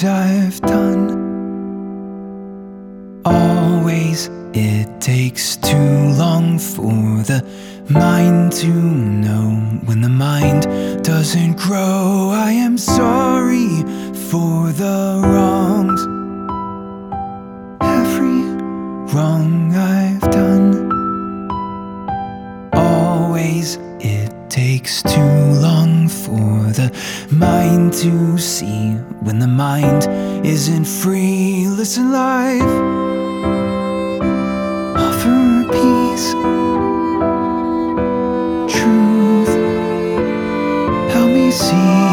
things I've done. Always it takes too long for the mind to know when the mind doesn't grow. I am sorry for the wrongs, every wrong I've done. Always it takes too long for the mind to see when the mind isn't free. Listen, life, offer peace, truth, help me see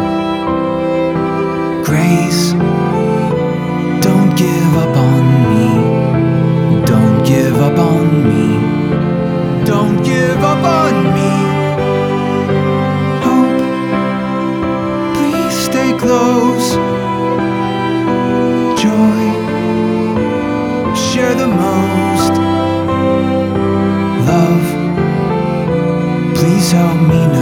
grace. Don't give up on me, don't give up on me, don't give up on me. Hope, please stay close. Joy, share the most. Love, please help me know